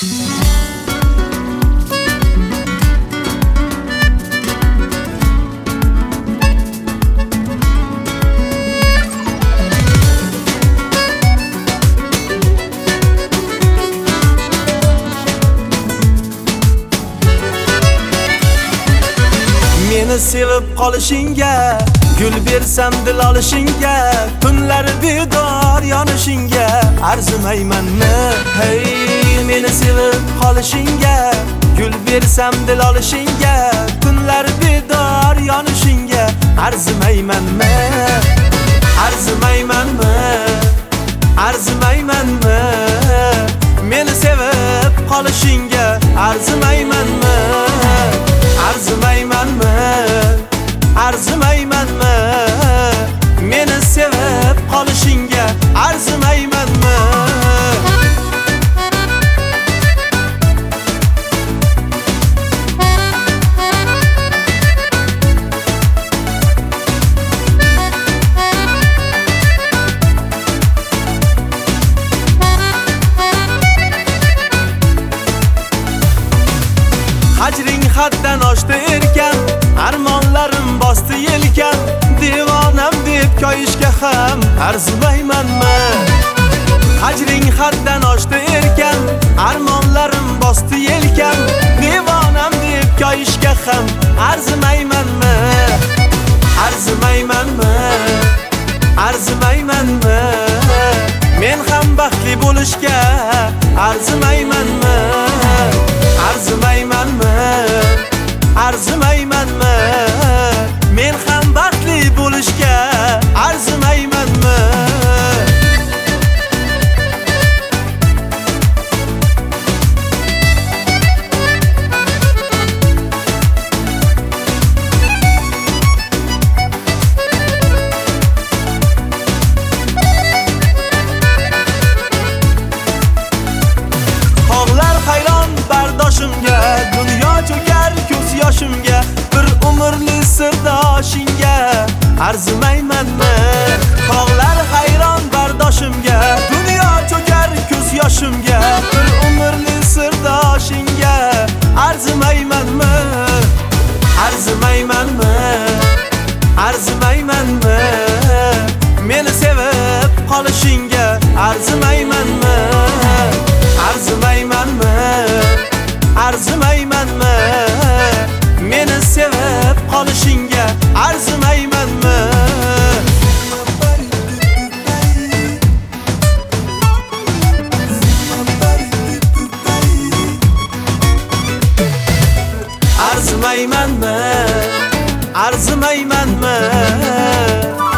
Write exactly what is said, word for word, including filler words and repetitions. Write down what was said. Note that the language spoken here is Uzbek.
Meni sevib qolishingga, gul bersam dil olishingga, tunlar bedor yonishingga arzimaymanmi? Hey, meni sevib qolishingga, gul bersam dil olishingga, tunlar bedor yonishingga arzimaymanmi? Arzimaymanmi? Arzimaymanmi? Meni sevib qolishingga arzimaymanmi? Arzimaymanmi? Arzimaymanmi? Meni sevib qolishingga arzimaymanmi? Hajring haddan oshdi erkan, armonlarim bosdi yelkan, devonam deb koyishga ham arzimaymanmi? Hajring haddan oshdi erkan, armonlarim bosdi yelkan, devonam deb koyishga ham arzimaymanmi? Arzimaymanmi? Arzimaymanmi? Men ham baxtli bo'lishga arzimaymanmi? Arzimaymanmi? Arzimaymanmi? Men ham baxtli bo'lishga arzimaymanmi? Tog'lar hayron bardoshimga, dunyo cho'kar ko'z yoshimga, bir umrli sirdoshingga arzimaymanmi? Tog'lar hayron bardoshimga, dunyo cho'kar ko'z yoshimga, bir umrli sirdoshingga arzimaymanmi? Arzimaymanmi? Arzimaymanmi? Meni sevib qolishingga arzimaymanmi? Arzimaymanmi? Arzimaymanmi? Meni sevib qolishingga arzimaymanmi? Arzimaymanmi? Arzimaymanmi?